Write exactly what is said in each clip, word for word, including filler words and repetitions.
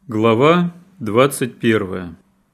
Глава двадцать первая.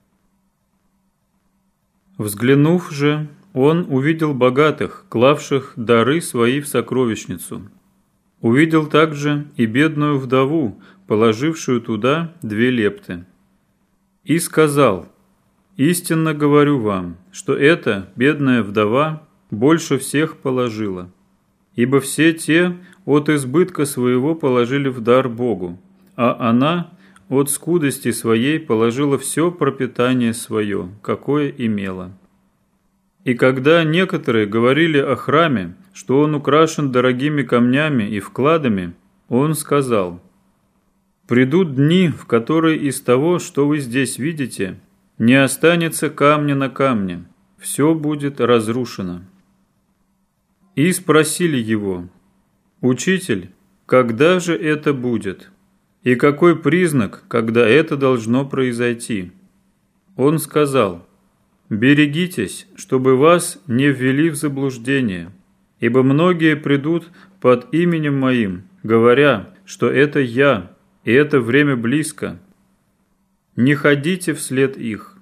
Взглянув же, он увидел богатых, клавших дары свои в сокровищницу. Увидел также и бедную вдову, положившую туда две лепты. И сказал: «Истинно говорю вам, что эта бедная вдова больше всех положила, ибо все те от избытка своего положили в дар Богу, а она от скудости своей положила все пропитание свое, какое имела». И когда некоторые говорили о храме, что он украшен дорогими камнями и вкладами, он сказал: «Придут дни, в которые из того, что вы здесь видите, не останется камня на камне, все будет разрушено». И спросили его: «Учитель, когда же это будет? И какой признак, когда это должно произойти?» Он сказал: «Берегитесь, чтобы вас не ввели в заблуждение, ибо многие придут под именем Моим, говоря, что это Я, и это время близко. Не ходите вслед их.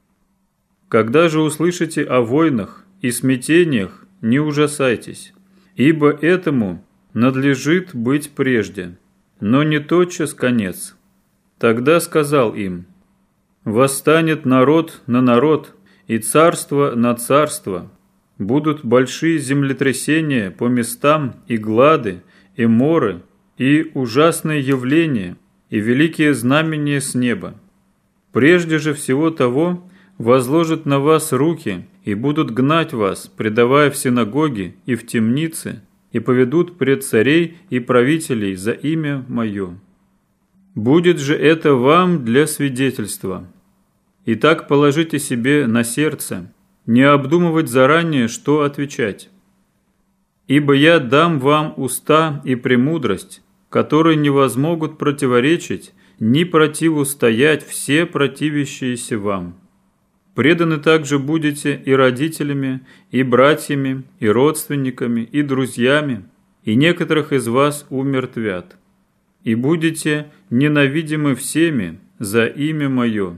Когда же услышите о войнах и смятениях, не ужасайтесь, ибо этому надлежит быть прежде, но не тотчас конец». Тогда сказал им: «Восстанет народ на народ, и царство на царство. Будут большие землетрясения по местам, и глады, и моры, и ужасные явления, и великие знамения с неба. Прежде же всего того возложат на вас руки, и будут гнать вас, предавая в синагоги и в темницы, и поведут пред царей и правителей за имя Мое. Будет же это вам для свидетельства. Итак, положите себе на сердце, не обдумывать заранее, что отвечать. Ибо я дам вам уста и премудрость, которые не возмогут противоречить, ни противустоять все противящиеся вам. Преданы также будете и родителями, и братьями, и родственниками, и друзьями, и некоторых из вас умертвят. И будете ненавидимы всеми за имя Мое.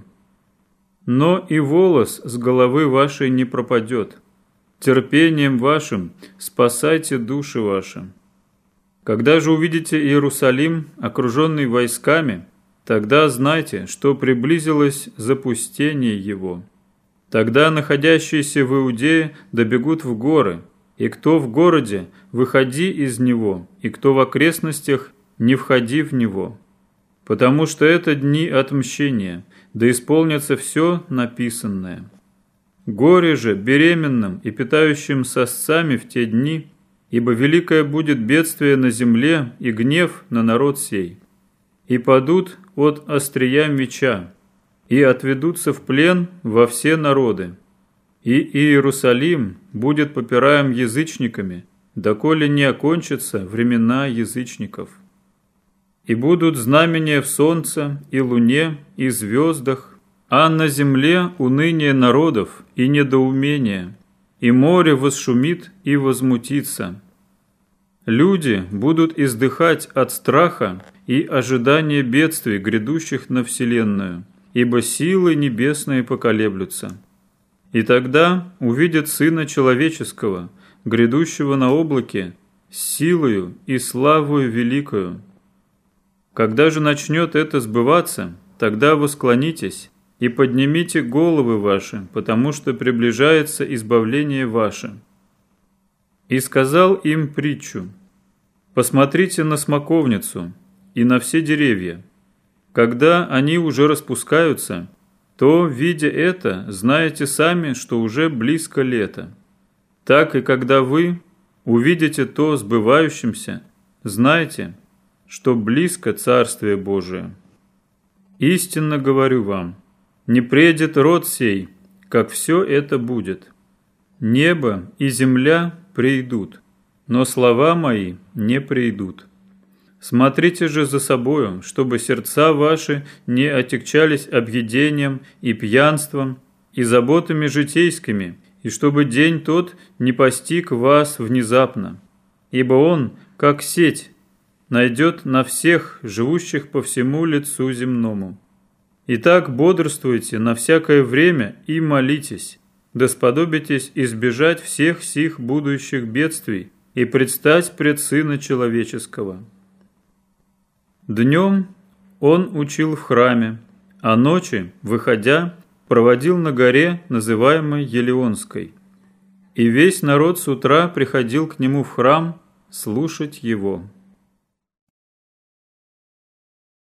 Но и волос с головы вашей не пропадет. Терпением вашим спасайте души ваши. Когда же увидите Иерусалим, окруженный войсками, тогда знайте, что приблизилось запустение его. Тогда находящиеся в Иудее добегут в горы, и кто в городе, выходи из него, и кто в окрестностях, не входи в него. Потому что это дни отмщения, да исполнится все написанное. Горе же беременным и питающим сосцами в те дни, ибо великое будет бедствие на земле и гнев на народ сей. И падут от острия меча, и отведутся в плен во все народы. И Иерусалим будет попираем язычниками, доколе не окончатся времена язычников. И будут знамения в солнце, и луне, и звездах, а на земле уныние народов и недоумение, и море восшумит и возмутится. Люди будут издыхать от страха и ожидания бедствий, грядущих на вселенную, ибо силы небесные поколеблются. И тогда увидят Сына Человеческого, грядущего на облаке, с силою и славою великою. Когда же начнет это сбываться, тогда восклонитесь и поднимите головы ваши, потому что приближается избавление ваше». И сказал им притчу: «Посмотрите на смоковницу и на все деревья. Когда они уже распускаются, то, видя это, знаете сами, что уже близко лето. Так и когда вы увидите то сбывающимся, знайте, что близко Царствие Божие. Истинно говорю вам, не предет род сей, как все это будет. Небо и земля придут, но слова мои не придут. Смотрите же за собою, чтобы сердца ваши не отягчались объедением и пьянством и заботами житейскими, и чтобы день тот не постиг вас внезапно, ибо он, как сеть, найдет на всех, живущих по всему лицу земному. Итак, бодрствуйте на всякое время и молитесь, да сподобитесь избежать всех сих будущих бедствий и предстать пред Сына Человеческого». Днем он учил в храме, а ночи, выходя, проводил на горе, называемой Елеонской. И весь народ с утра приходил к нему в храм слушать его.